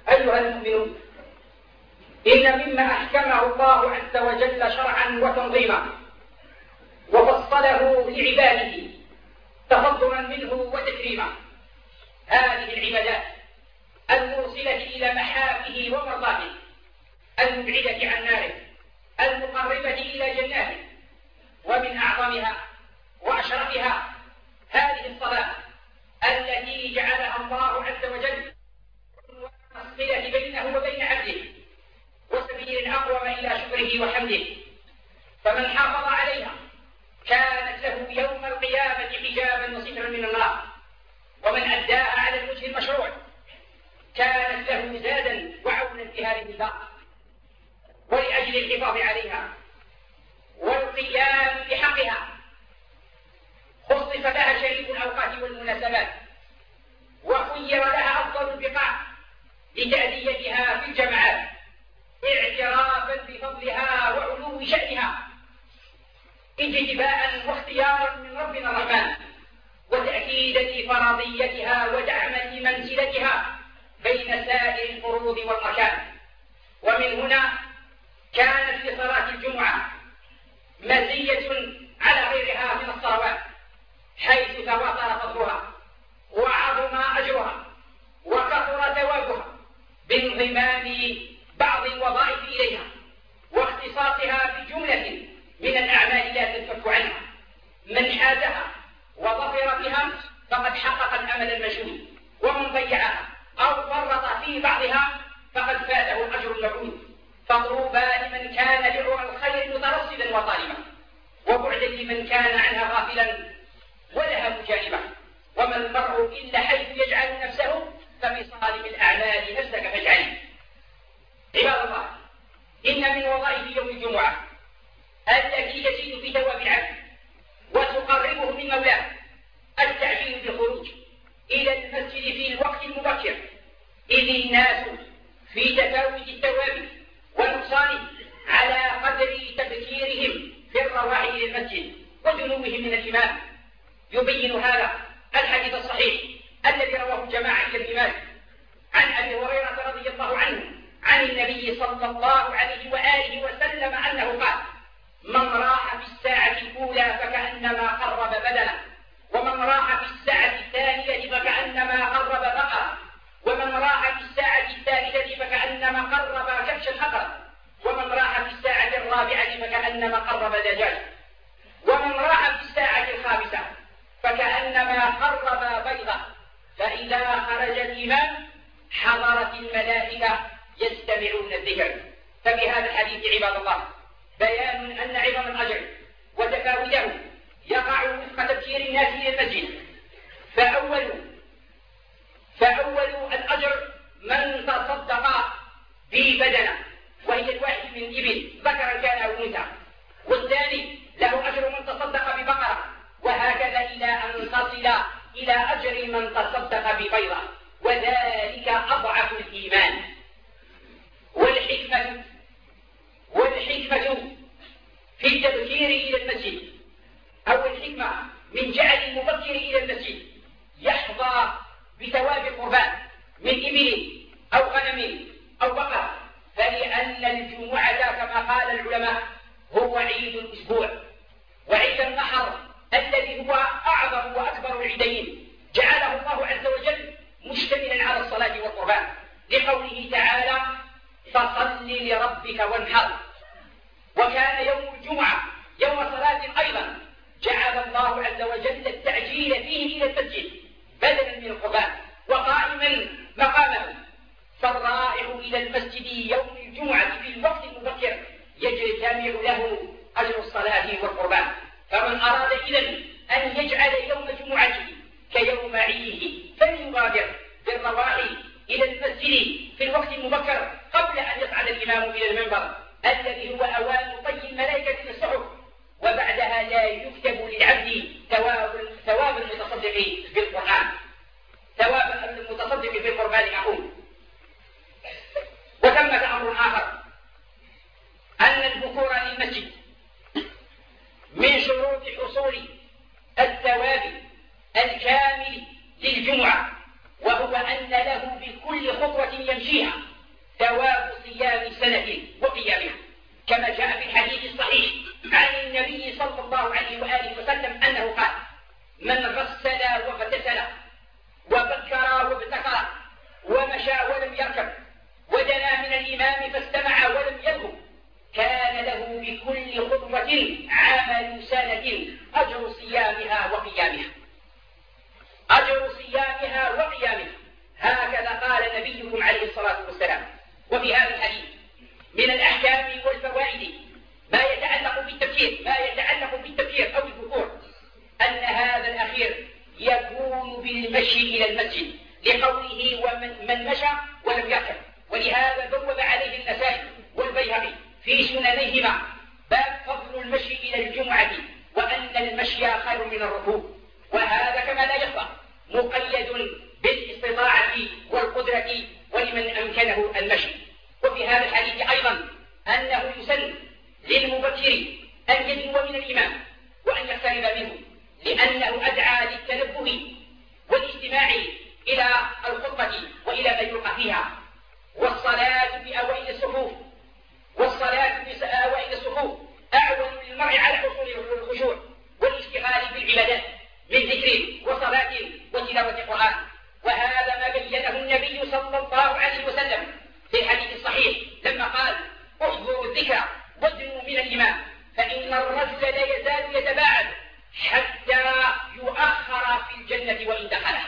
أيها المؤمنون، إن مما أحكمه الله عز وجل شرعا وتنظيما وفصله لعباده تفضلا منه وتكريما هذه العبادات الموصلة إلى محابه ومرضاته، المبعدة عن ناره، المقربة إلى جناته. ومن أعظمها وأشرفها هذه الصلاة التي جعلها الله عز وجل الصلة بينه وبين عبده وسبيل أقوم إلى شكره وحمده. فمن حافظ عليها كانت له يوم القيامة حجابا وسترا من النار، ومن أداها على الوجه المشروع كانت له زادا وعونا في هذه الدار. ولأجل الحفاظ عليها والقيام بحقها خصص لها شريك الأوقات والمناسبات، وخير لها أفضل البقاع لتأديتها في الجماعات اعترافا بفضلها وعلو شأنها، اجتباء واختيارا من ربنا الرحمن، وتأكيدا لفرضيتها ودعما لمنزلتها بين سائر الفروض والأركان. ومن هنا كانت لصلاة الجمعة مزية على غيرها من الصلوات، حيث تواتر فضلها وعظم أجرها وكثر ثوابها بانضمام بعض الوظائف إليها واختصاصها بجملة من الأعمال لا تنفك عنها. من حازها وظفر بها فقد حقق الأمل المشهود، ومن ضيعها أو فرط في بعضها فقد فاته الأجر الموعود. فطوبى لمن كان لعوى الخير مترصدا وطالبا، وبعدا لمن كان عنها غافلا ولها مجانبة. وما المرء إلا حيث يجعل نفسه ففي صالح الأعمال نفسك فاجعله. عباد الله، إن من وظائف يوم الجمعة التي تزيد في ثواب العبد وتقربه من مولاه التعجيل بالخروج إلى المسجد في الوقت المبكر، إذ الناس في تفاوت الثواب ونقصانه على قدر تبكيرهم في الرواح إلى المسجد ودنوهم من الإمام. يبين هذا الحديث الصحيح الذي رواه جماعة كالإمام مالك عن أبي هريرة رضي الله عنه عن النبي صلى الله عليه وآله وسلم أنه قال: من راح في الساعة الأولى فكأنما قرب بدنه، ومن راح في الساعة الثانية فكأنما قرب بقرة، ومن راح في الساعة الثالثة فكأنما قرب كبشا أقرب، ومن راح في الساعة الرابعة فكأنما قرب دجاجة، ومن راح في الساعة الخامسة فكأنما قرب بيضة. فإذا خرج الإمام حضرت الملائكة يستمعون الذكر. فبهذا الحديث عباد الله بيان أن عظم الأجر وتفاوته يقع وفق تبكير الناس إلى المسجد. فأول الأجر من تصدق ببدنه، وهي الواحد من الإبل ذكرا كان أو أنثى، والثاني له أجر من تصدق ببقرة، وهكذا إلى أن تصل إلى أجر من تصدق ببيضة، وذلك أضعف الإيمان. والحكمة في التبكير إلى المسجد، أو الحكمة من جعل المبكر إلى المسجد يحظى بثواب القربان من إبل أو غنم أو بقرة، فلأن الجمعة كما قال العلماء هو عيد الأسبوع، وعيد النحر الذي هو أعظم وأكبر العيدين جعله الله عز وجل مشتملا على الصلاة والقربان، لقوله تعالى: فصل لربك وانحر. وكان يوم الجمعة يوم صلاة أيضا جعل الله عز وجل التعجيل فيه إلى المسجد بدلا من القربان وقائما مقامه. فالرائح إلى المسجد يوم الجمعة في الوقت المبكر يجتمع له أجر الصلاة والقربان. فمن أراد إذن أن يجعل يوم جمعته كيوم عيده فليبادر بالرواح إلى المسجد في الوقت المبكر قبل أن يصعد الإمام إلى المنبر الذي هو أوان طي الملائكة للصحف، وبعدها لا يكتب للعبد ثواب المتصدق بالقرآن، ثواب المتصدق بالقربان. أقول وثمة أمر آخر، أن البكور للمسجد من شروط حصول الثواب الكامل للجمعة، وهو أن له بكل خطوة يمشيها ثواب صيام سنة وقيامها، كما جاء في الحديث الصحيح عن النبي صلى الله عليه وآله وسلم أنه قال: من غسل واغتسل وبكر وابتكر ومشى ولم يركب ودنا من الإمام فاستمع ولم يلغو كان له بكل خطوة عمل سنة أجر صيامها وقيامها. أجر صيامها وقيامها، هكذا قال نبيكم عليه الصلاة والسلام. وفي هذا الحديث من الأحكام والفوائد ما يتعلق بالتبكير أو البكور، أن هذا الأخير يكون بالمشي إلى المسجد لقوله: ومن مشى ولم يركب. ولهذا بوب عليه النسائي والبيهقي في سننيهما باب فضل المشي إلى الجمعة وأن المشي خير من الركوب. وهذا كما لا يخفى مقيد بالاستطاعة والقدرة ولمن أمكنه المشي. وفي هذا الحديث أيضا أنه يسن للمبكر أن يدنو من الإمام وأن يقترب منه، لأنه أدعى للتنبه والاستماع إلى الخطبة وإلى ما يلقى فيها. والصلاة في أوائل الصفوف أعون للمرء على حصول الخشوع والاشتغال بالعبادات من ذكر وصلاة وتلاوة قرآن. وهذا ما بينه النبي صلى الله عليه وسلم في الحديث الصحيح لما قال: احضروا الذكر وادنوا من الإمام فإن الرجل لا يزال يتباعد حتى يؤخر في الجنة وإن دخلها،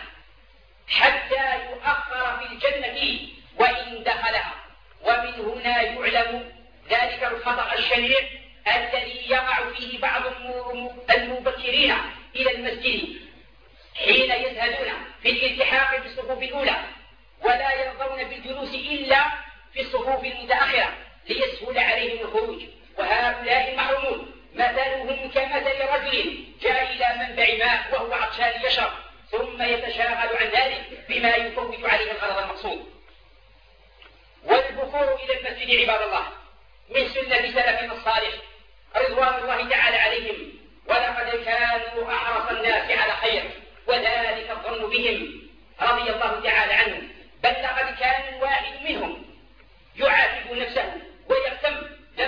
ومن هنا يعلم ذلك الخطأ الشنيع الذي يقع فيه بعض المبكرين إلى المسجد حين يزهدون في الالتحاق بالصفوف الأولى ولا يرضون بالجلوس إلا في الصفوف المتأخرة ليسهل عليهم الخروج. وهؤلاء المحرومون مثلهم كمثل رجل جاء إلى منبع ماء وهو عطشان يشرب ثم يتشاغل عن ذلك بما يفوت عليه الغرض المقصود. والبكور إلى المسجد عباد الله من سنة سلفنا الصالح رضوان الله تعالى عليهم، ولقد كانوا أحرص الناس على خير وذلك الظن بهم رضي الله تعالى عنهم. بل لقد كان الواحد منهم يعاتب نفسه ويهتم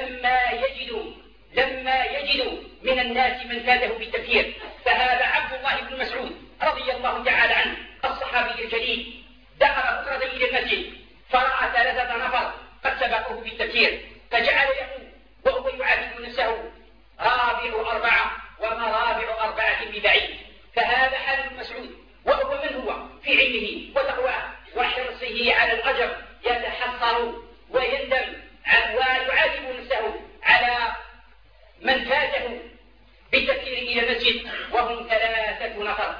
لما يجد من الناس من فاته بالتفكير. فهذا عبد الله بن مسعود رضي الله تعالى عنه الصحابي الجليل دخل فترة إلى المسجد فرأى 3 نفر قد سبقوه بالتفكير فجعل يقول وهو يعاتب نفسه: رابع 4 وما رابع 4 ببعيد. فهذا حال ابن مسعود، وهو من هو في علمه وتقواه وحرصه على الأجر يتحسر ويندم ويعاتب نفسه على من فاته بالتفكير إلى المسجد وهم 3 نفر.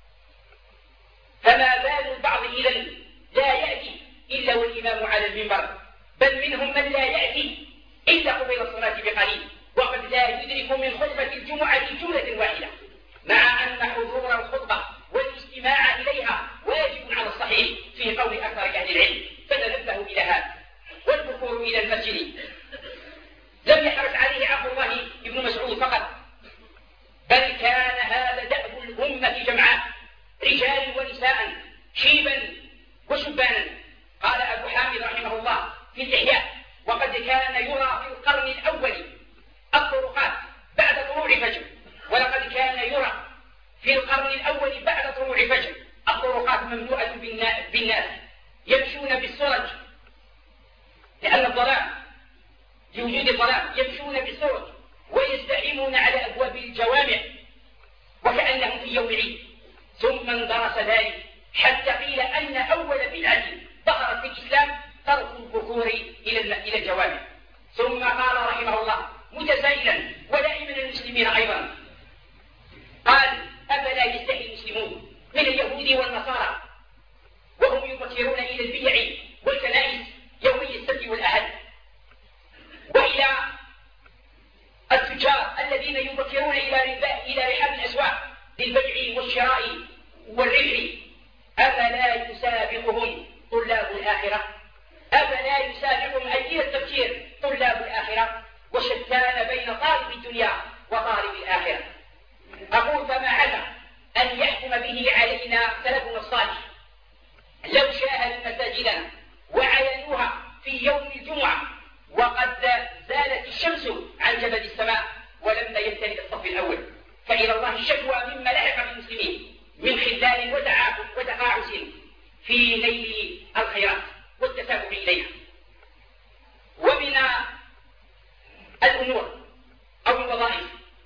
فما بال البعض إذن لا يأتي إلا والإمام على المنبر، بل منهم من لا يأتي إلا قبيل الصلاة بقليل، وقد لا يدرك من خطبة الجمعة جملة واحدة، مع أن حضور الخطبة والاستماع إليها واجب على الصحيح في قول أكثر أهل العلم، فتنبهوا إلى هذا. والبكور إلى المسجد لم يحرص عليه عبد الله بن مسعود فقط، بل كان هذا دأب الأمة جمعاء رجال ونساء شيبا وشبانا. قال أبو حامد رحمه الله في الإحياء: وقد كان يرى في القرن الأول الطرقات بعد طلوع فجر، ولقد كان يرى في القرن الأول بعد طلوع فجر الطرقات مملوءة بالناس يمشون بالسرج لأن الظلام لوجود الظلام، يمشون بالسرج ويزدحمون على أبواب الجوامع وكأنهم في يوم عيد. ثم اندرس ذلك حتى قيل أن أول بدعة ظهرت في الإسلام ترك البكور إلى الجوامع. ثم قال رحمه الله متسائلا ولائما المسلمين أيضا، قال: أفلا يستحي المسلمون من اليهود والنصارى وهم يبكرون إلى البيع والكنائس يومي السبت والأحد، وإلى التجار الذين يبكرون إلى رحاب الأسواق للبيع والشراء والربح؟ أفلا يسابقهم طلاب الآخرة؟ أفلا يسابقهم أي التفكير طلاب الآخرة؟ وشتان بين طالب الدنيا وطالب الآخرة. أقول: فما عسى أن يحكم به علينا سلفنا الصالح لو شاهدوا مساجدنا وعينوها في يوم الجمعة وقد زالت الشمس عن جبل السماء ولم يمتلئ الصف الأول، فإلى الله الشكوى مما لحق بالمسلمين من خذلان وتقاعس في نيل الخيرات والتسابق إليها. ومن الأمور أو الوظائف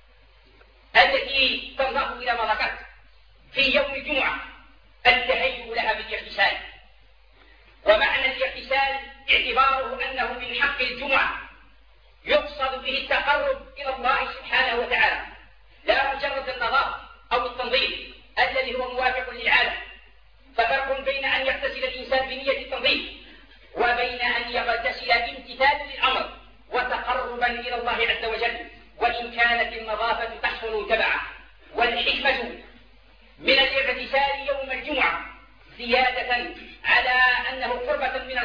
التي تنضاف إلى ما ذكرت في يوم الجمعة التهيؤ لها بالاغتسال. ومعنى الاغتسال اعتباره أنه من حق الجمعة يقصد به التقرب إلى الله سبحانه وتعالى، لا مجرد النظافة أو التنظيف الذي هو موافق للعادة. ففرق بين أن يغتسل الإنسان بنية التنظيف وبين أن يغتسل امتثالا للأمر وتقربا إلى الله عز وجل، وإن كانت النظافة تحصل تبعه. والحكمة من الاغتسال يوم الجمعة زيادة على أنه قربة من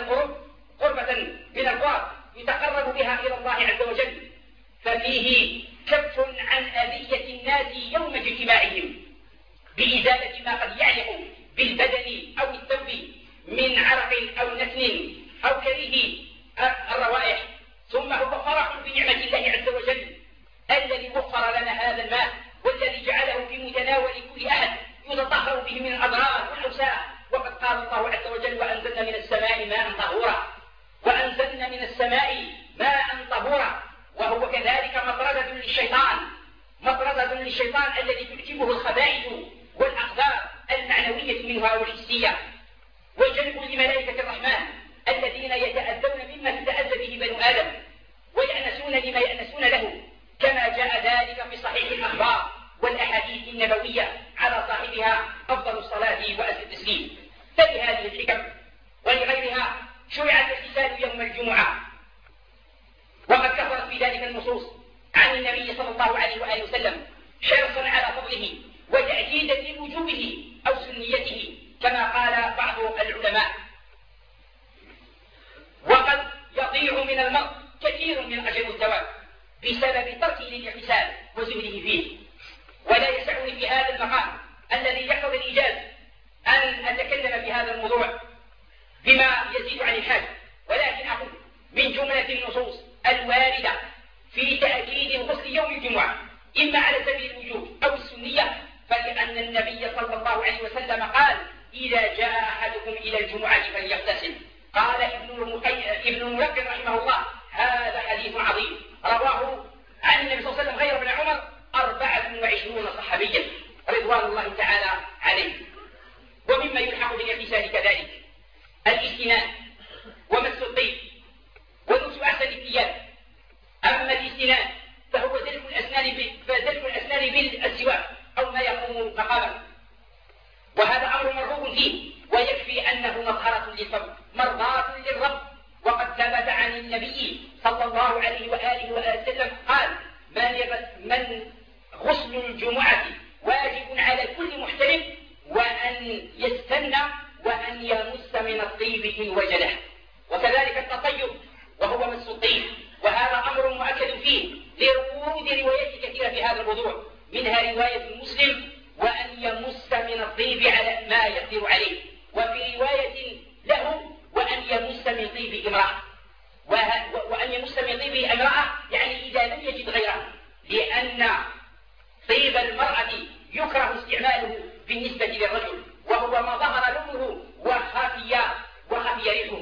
القرب يتقرب بها إلى الله عز وجل، ففيه كف عن أذية الناس يوم اجتماعهم بإزالة ما قد يعلق بالبدن أو الثوب من عرق أو نتن أو كريه الروائح. ثم هو فرح بنعمة الله عز وجل الذي وفر لنا هذا الماء والذي جعله في متناول كل أحد يتطهر به من الأضرار والأوساخ. وقد قال الله عز وجل: وأنزلنا من السماء ماء طهورا، وأنزلنا من السماء ماء طهورا. وهو كذلك مطردة للشيطان الذي تعجبه الخبائث والأقدار المعنوية منها والحسية، وجلب لملائكة الرحمن الذين يتأذون مما تتأذى به بنو آدم ويأنسون لما يأنسون له، كما جاء ذلك في صحيح الأخبار والأحاديث النبوية على صاحبها أفضل الصلاة وأزكى التسليم. فلهذه الحكم ولغيرها شرع الاغتسال يوم الجمعة، وقد كثرت في ذلك النصوص عن النبي صلى الله عليه وآله وسلم حرصا على فضله وتأكيدا لوجوبه أو سنيته كما قال بعض العلماء. وقد يضيع من المرء كثير من أجر الثواب بسبب تركه للاغتسال وزهده فيه. ولا يسعني في هذا المقام الذي يقتضي الإيجاز أن أتكلم في هذا الموضوع بما يزيد عن الحاجة، ولكن أقول من جملة النصوص الواردة في تأكيد الغسل يوم الجمعة إما على سبيل الوجوب أو السنية، فلأن النبي صلى الله عليه وسلم قال: إذا جاء أحدكم إلى الجمعة فليغتسل. قال ابن الملقن رحمه الله: هذا حديث عظيم رواه عن النبي صلى الله عليه وسلم غير ابن عمر 24 صحابيا رضوان الله تعالى عليه. ومما يلحق بالاغتسال كذلك الاستنان ومس الطيب ولبس أحسن الثياب. أما الاستنان فهو دلك الأسنان بالسواك أو ما يقوم مقامه، وهذا أمر مرغوب فيه، ويكفي أنه مظهرة للفم مرضاة للرب. وقد ثبت عن النبي صلى الله عليه وآله وسلم قال: من غسل الجمعة واجب على كل محترم، وأن يستنى وأن يمس من الطيب إن وجده. وكذلك التطيب وهو مس الطيب، وهذا أمر مؤكد فيه لورود روايات كثيرة في هذا الموضوع، منها رواية مسلم: وأن يمس من الطيب على ما يقدر عليه. وفي رواية له: وأن يمس من طيب امرأة. وأن يمس من طيب امرأة يعني إذا لم يجد غيره، لأن طيب المرأة يكره استعماله بالنسبة للرجل، وهو ما ظهر لونه وخفي ريحه،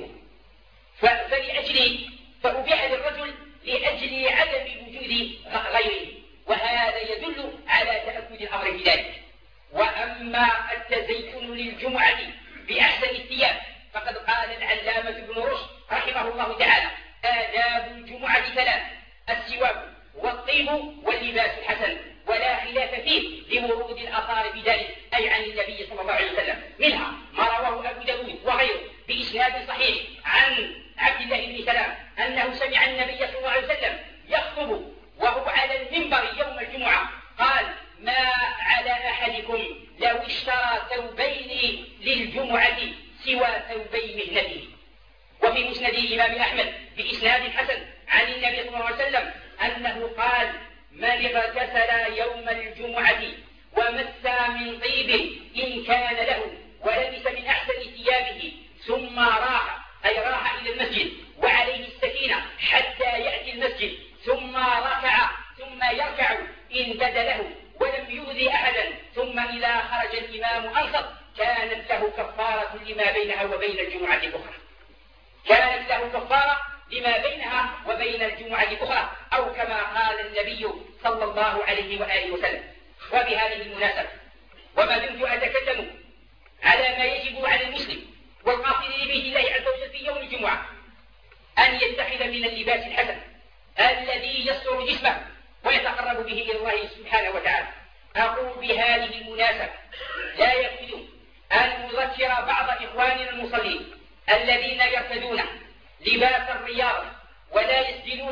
فأبيح للرجل لأجل عدم وجود غيره، وهذا يدل على تأكد الأمر بذلك. وأما التزين للجمعة بأحسن الثياب فقد قال العلامة ابن رشد رحمه الله تعالى: آداب الجمعة 3: السواك والطيب واللباس الحسن، ولا خلاف فيه لورود الآثار بذلك، أي عن النبي صلى الله عليه وسلم. منها ما رواه أبو داود وغيره بإسناد صحيح عن عبد الله بن سلام أنه سمع النبي صلى الله عليه وسلم يخطب وهو على المنبر يوم الجمعة قال: ما على أحدكم لو اشترى ثوبين للجمعة سوى ثوبي مهنته. وفي مسند الإمام أحمد بإسناد حسن عن النبي صلى الله عليه وسلم أنه قال: من اغتسل يوم الجمعة ومس من طيب إن كان له ولبس من أحسن ثيابه ثم راح أي راح إلى المسجد وعليه السكينة حتى يأتي المسجد، ثم ركع ثم يركع إن بدا له ولم يؤذي أحدا، ثم إذا خرج الإمام أنصت كانت له كفارة لما بينها وبين الجمعة الأخرى، كانت له كفارة لما بينها وبين الجمعة الأخرى، أو كما قال النبي صلى الله عليه وآله وسلم. وبهذه المناسبة وما دمت أتكلم على ما يجب على المسلم والقاصد لبيت الله عز وجل في يوم الجمعة أن يتخذ من اللباس الحسن الذي يستر جسمه ويتقرب به إلى الله سبحانه وتعالى. أقول بهذه المناسبة لا يكفي أن نذكر بعض إخواننا المصلين الذين يرتدون لباس الرياضة ولا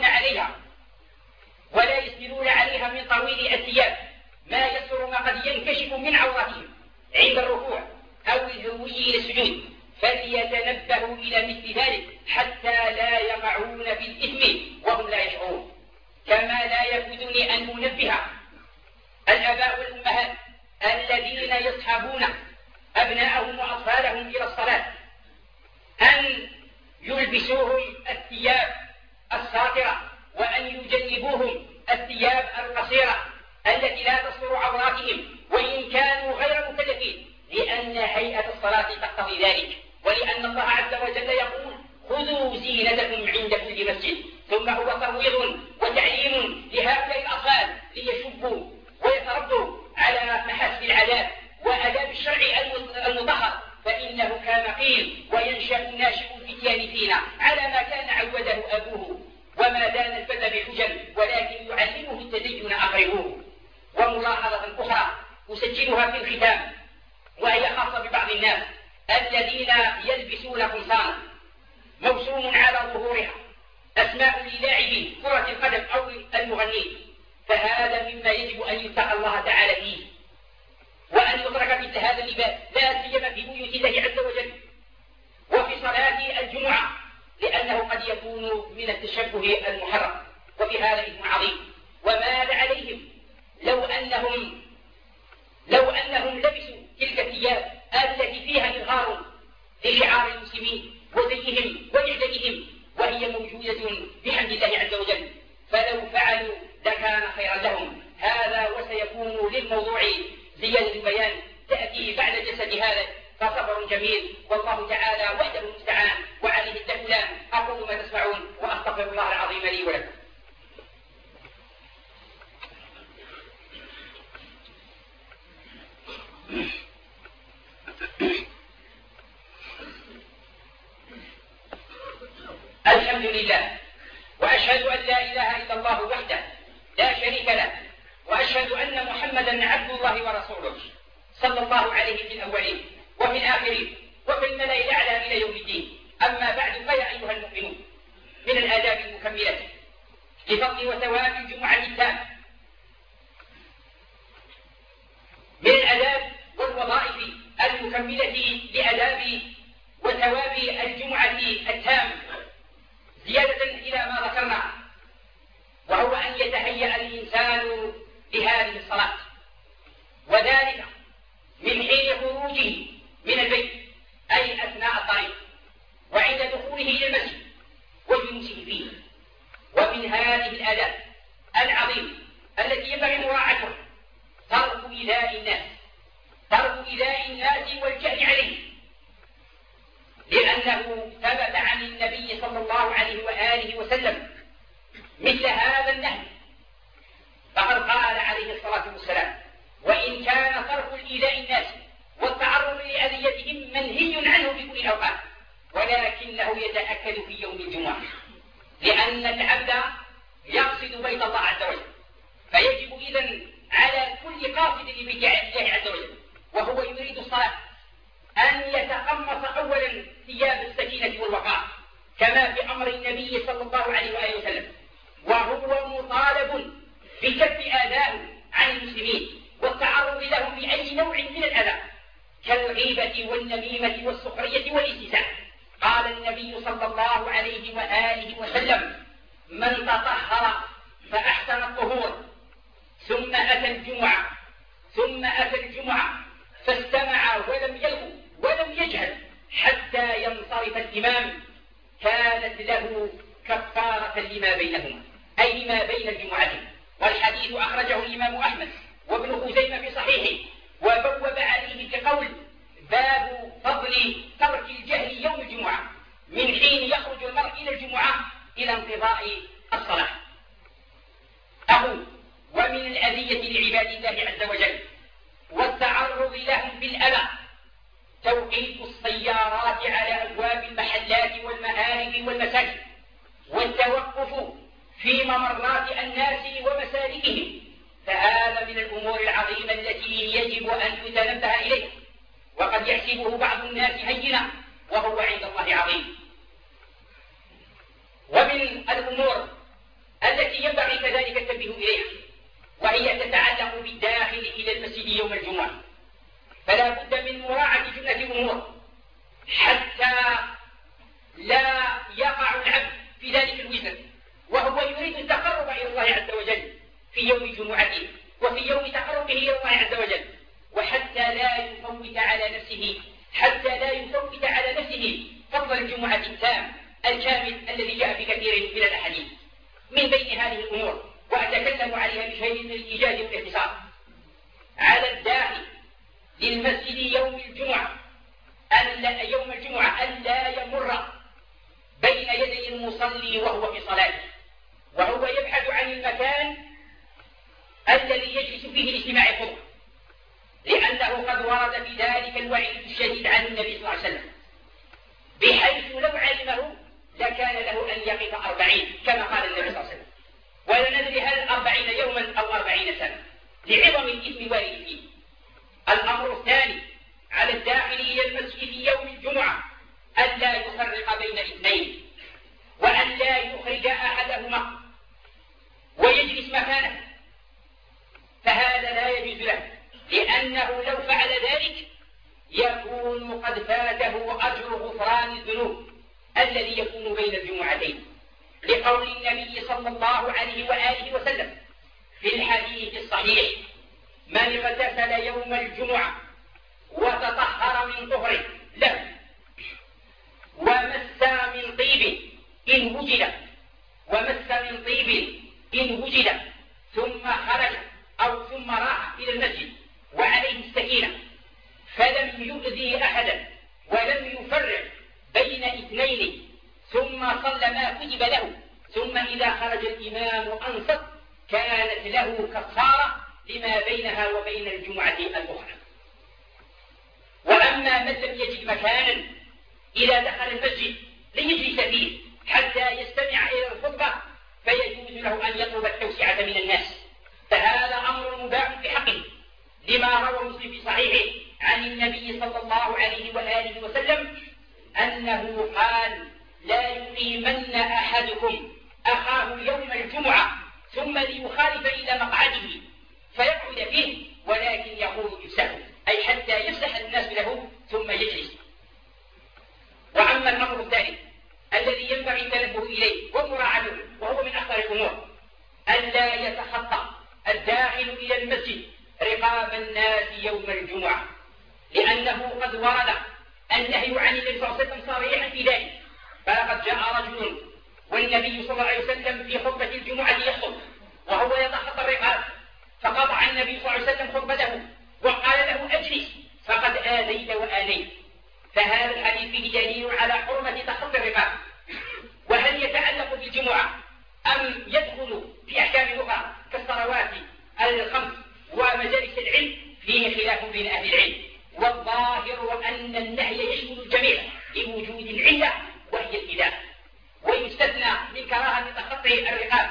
يسدلون عليها من طويل الثياب ما يستر ما قد ينكشف من عوراتهم عند الركوع أو الهوي إلى السجود، فليتنبهوا إلى مثل ذلك حتى لا يقعون في الإثم وهم لا يشعرون. كما لا يفوتني أن أنبه الآباء والأمهات الذين يصحبون أبناءهم وأطفالهم إلى الصلاة أن يلبسوهم الثياب الساطرة وأن يجنبوهم الثياب القصيرة التي لا تستر عوراتهم وإن كانوا غير مكلفين، لأن هيئة الصلاة تقتضي ذلك، ولأن الله عز وجل يقول خذوا زينتكم عند كل مسجد. ثم هو ترويض وتعليم لهؤلاء الأطفال ليشبوا ويتربوا على محاسن العادات وآداب الشرع المطهر، فإنه كان قيل وينشأ ناشئ الفتيان فينا على ما كان عوده أبوه، وما دان الفتى بحجل ولكن يعلمه التدين أقربوه. وملاحظة أخرى أسجلها في الختام وهي خاصة ببعض الناس الذين يلبسون قمصانا موسوم على ظهورها أسماء للاعبي كرة القدم أو المغنين، فهذا مما يجب أن يتقى الله تعالى فيه وأن يترك مثل هذا اللباس لا سيما في بيوت الله عز وجل وفي صلاة الجمعة، لأنه قد يكون من التشبه المحرم، وفي هذا إثم عظيم. وماذا عليهم لو أنهم لبسوا تلك الثياب التي فيها إظهار لشعار المسلمين وزيهم وإعدادهم وهي موجودة بحمد الله عز وجل، فلو فعلوا لكان خيرا لهم. هذا وسيكون للموضوع زيادة بيان تأتي بعد جسد هذا، فصبر جميل والله تعالى وحده المستعان وعليه التكلان. أقول ما تسمعون وأستغفر الله العظيم لي ولكم. الحمد لله وأشهد أن لا إله إلا الله وحده لا شريك له، وأشهد أن محمدا عبد الله ورسوله صلى الله عليه في الأولين وفي الآخرين وفي الملأ الأعلى إلى يوم الدين. أما بعد، فيا أيها المؤمنون، من الآداب المكملة لفضل وثواب الجمعة التامة، من الآداب والوظائف المكملة لآداب وثواب الجمعة التامة زيادة إلى ما ذكرنا، وهو أن يتهيأ الإنسان لهذه الصلاة، وذلك من حين خروجه من البيت أي أثناء الطريق وعند دخوله إلى المسجد وجلوسه فيه. ومن هذه الآداب العظيمة التي ينبغي مراعاتها ترك إيذاء الناس والجهل عليه، لأنه ثبت عن النبي صلى الله عليه وآله وسلم مثل هذا النهي، فقد قال عليه الصلاة والسلام: وإن كان ترك الإيذاء الناس والتعرض لأذيتهم منهي عنه في كل الأوقات، ولكنه يتأكد في يوم الجمعة، لأن العبد يقصد بيت الله عز وجل، فيجب إذن على كل قاصد لبيت الله عز وجل وهو يريد الصلاة أن يتقمص أولا ثياب السكينة والوقار كما في أمر النبي صلى الله عليه وآله وسلم، وهو مطالب بكف آذاه عن المسلمين والتعرض لهم بأي نوع من الأذى كالغيبة والنميمة والسخرية والاستهزاء. قال النبي صلى الله عليه وآله وسلم: من تطهر فأحسن الطهور ثم أتى الجمعة فاستمع ولم يلغو ولم يجهل حتى ينصرف الإمام كانت له كفارة لما بينهما، أي لما بين الجمعتين. والحديث أخرجه الإمام أحمد وابن خزيمة في صحيحه، وبوب عليه بقول: باب فضل ترك الجهل يوم الجمعة، من حين يخرج المرء إلى الجمعة إلى انقضاء الصلاة. أقول: ومن الأذية لعباد الله عز وجل والتعرض لهم بالأذى توقيف السيارات على أبواب المحلات والمآرب والمساجد، والتوقف في ممرات الناس ومسالكهم، فهذا من الأمور العظيمة التي يجب أن يتنبه إليها، وقد يحسبه بعض الناس هينا وهو عند الله عظيم. ومن الأمور التي ينبغي كذلك التنبيه إليها وهي تتعلق بالداخل إلى المسجد يوم الجمعة، فلا بد من مراعاة جملة الأمور حتى لا يقع العبد في ذلك الوزن، وهو يريد التقرب إلى الله عز وجل في يوم جمعته وفي يوم تقربه إلى الله عز وجل، وحتى لا يفوت على نفسه فضل الجمعة التام الكامل الذي جاء في كثير من الأحاديث. من بين هذه الأمور، وأتكلم عليها بشيء من الإيجاز والاختصار: على الداعي للمسجد يوم الجمعة ألا يمر بين يدي المصلي وهو في صلاته، وهو يبحث عن المكان الذي يجلس فيه لاجتماع الخطبة، لأنه قد ورد في ذلك الوعيد الشديد عن النبي صلى الله عليه وسلم، بحيث لو علمه لكان له أن يقف 40 كما قال النبي صلى الله عليه وسلم، ولا ندري هل 40 يوما أو 40 سنة لعظم الإثم وارد فيه. الأمر الثاني: على الداخل إلى المسجد يوم الجمعة ألا يفرق بين اثنين، وأن لا يخرج أحدهما ويجلس مكانه، فهذا لا يجوز له، لأنه لو فعل ذلك يكون قد فاته أجر غفران الذنوب الذي يكون بين الجمعتين، لقول النبي صلى الله عليه وآله وسلم في الحديث الصحيح: من اغتسل يوم الجمعة وتطهر من طهره له ومس من طيب إن وجد ثم خرج أو ثم راح إلى المسجد وعليه السكينة فلم يؤذي أحدا ولم يفرق بين اثنين ثم صلى ما كتب له ثم إذا خرج الإمام أنصت كانت له كفارة لما بينها وبين الجمعة الأخرى. وأما من لم يجد مكانا إذا دخل المسجد ليجلس فيه حتى يستمع إلى الخطبة فيجوز له أن يطلب التوسعة من الناس، فهذا أمر مباح في حقه، لما روى مسلم في صحيحه عن النبي صلى الله عليه وآله وسلم أنه قال: لا يقيمن أحدكم أخاه يوم الجمعة ثم ليخالف إلى مقعده فيقعد فيه، ولكن يقول يفسحه، أي حتى يفسح الناس له ثم يجلس. وأما الأمر الثاني الذي ينبغي التنبه إليه ومراعاته، وهو من أخطر الأمور: ألا يتخطى الداخل إلى المسجد رقاب الناس يوم الجمعة، لأنه قد ورد النهي عن النبي صلى الله عليه وسلم صريحا في ذلك. فلقد جاء رجل والنبي صلى الله عليه وسلم في خطبة الجمعة يخطب وهو يتخطى الرقاب، فقطع النبي صلى الله عليه وسلم خطبته وقال له: أجلس فقد آذيت وآنيت. فهذا الحديث فيه دليل على حرمة تخطي الرقاب. وهل يتعلق بالجمعة أم يدخل في أحكام أخرى كالصلوات الخمس ومجالس العلم؟ فيه خلاف بين أهل العلم، والظاهر أن النهي يشمل الجميع لوجود العلة وهي الإذاء، ويستثنى من كراهة تخطي الرقاب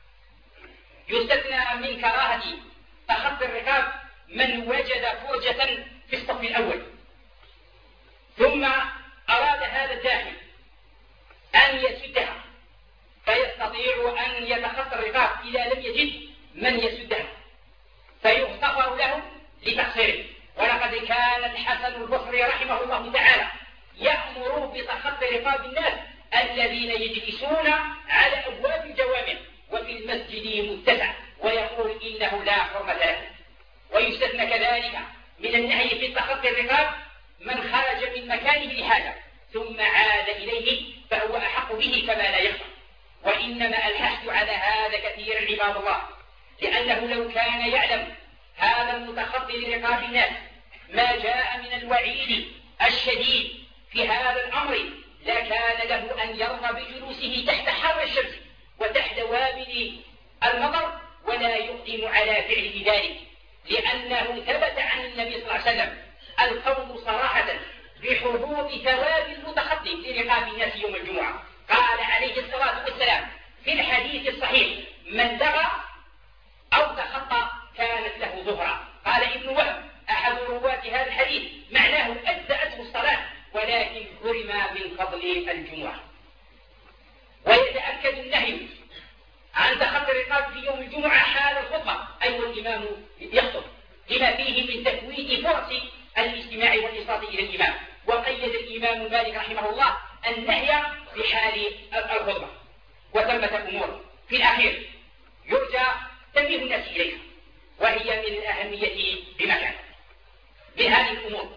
من وجد فرجة في الصف الأول ثم أراد هذا الداخل أن يسدها فيستطيع أن يتخطى الرقاب إذا لم يجد من يسدها فيغتفر له لتقصيره. ولقد كان الحسن البصري رحمه الله تعالى يأمر بتخطي رقاب الناس الذين يجلسون على أبواب الجوامع وفي المسجد متسع، ويقول إنه لا حرمة له. ويستثنى كذلك من النهي في تخطي الرقاب من خرج من مكانه لحاجة ثم عاد إليه فهو أحق به كما لا يخفى. وإنما الحث على هذا كثيرا عباد الله، لأنه لو كان يعلم هذا المتخطي لرقاب الناس ما جاء من الوعيد الشديد في هذا الأمر لكان له أن يرضى بجلوسه تحت حر الشمس وتحت وابل المطر ولا يقدم على فعل ذلك، لأنه ثبت عن النبي صلى الله عليه وسلم القول صراحة بحبوط ثواب المتخطي لرقاب الناس يوم الجمعة. قال عليه الصلاة والسلام في الحديث الصحيح: من دغى أو تخطى كانت له ظهرا. قال ابن وهب أحد رواة هذا الحديث معناه أجزأته الصلاة ولكن حرم من فضل الجمعة. ويتأكد النهي عن تخطي الرقاب في يوم الجمعة حال الخطبة أي والإمام يخطب، لما فيه من تفويت فرص الاستماع والإنصات إلى الإمام. وقيد الإمام مالك رحمه الله النهي بحال الخطبة. وثمة أمور في الأخير يرجى تنبيه الناس إليها وهي من الأهمية بمكان. من هذه الأمور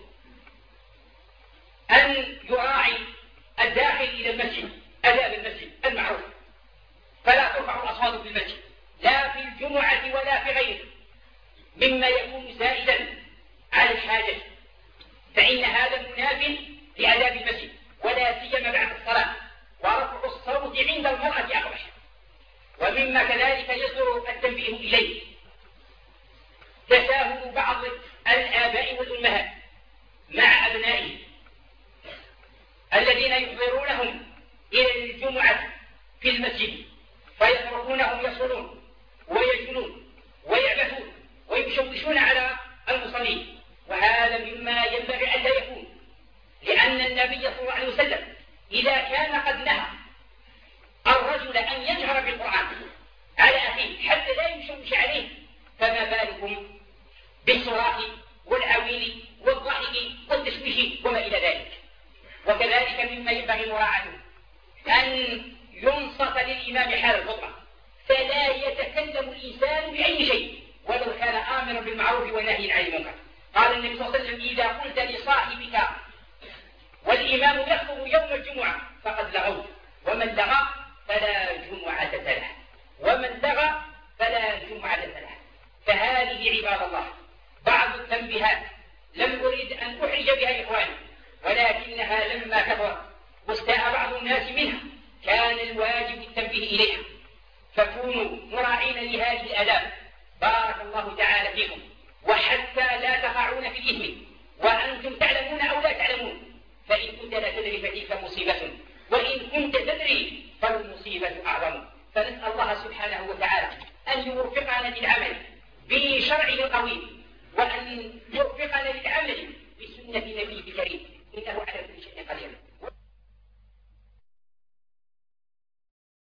أن يراعي الداخل إلى المسجد آداب المسجد المعروف، فلا ترفع الأصوات في المسجد لا في الجمعة ولا في غيره مما يكون زائدا على الحاجة، فإن هذا مناف لآداب المسجد ولا سيما بعد الصلاة، ورفع الصوت عند المرأة أقبح. ومما كذلك يصدر التنبيه إليه تساهل بعض الآباء والأمهات مع أبنائهم الذين يحضرونهم إلى الجمعة في المسجد فيتركونهم يصلون ويجنون ويعبثون ويشوشون على المصلين، وهذا مما ينبغي أن لا يكون، لأن النبي صلى الله عليه وسلم إذا كان قد نهى الرجل أن يجهر بالقرآن على أخيه حتى لا يشوش عليه، فما بالكم بالصراخ والعويل والضحك والتشويش وما إلى ذلك. وكذلك مما ينبغي مراعاته أن ينصت للإمام حال الخطبة، فلا يتكلم الإنسان بأي شيء ولو كان آمرا بالمعروف ونهيا عن المنكر. قال النبي صلى الله عليه وسلم: إذا قلت لصاحبك والإمام يخطب يوم الجمعة فقد لغوت، ومن لغى فلا جمعة له، ومن لغى فلا جمعة له. فهذه عباد الله بعض التنبيهات لم أريد أن أحرج بها إخواني، ولكنها لما كثرت واستاء بعض الناس منها كان الواجب التنبيه إليها، فكونوا مراعين لهذه الآداب. بارك الله تعالى فيكم، وحتى لا تقعون في الإثم وأنتم تعلمون أو لا تعلمون، فإن كنت لا تدري فتلك مصيبة، وإن كنت تدري فالمصيبة أعظم. فنسأل الله سبحانه وتعالى أن يوفقنا للعمل بشرعه القويم، وأن يوفقنا للعمل بسنة نبيه الكريم، إنه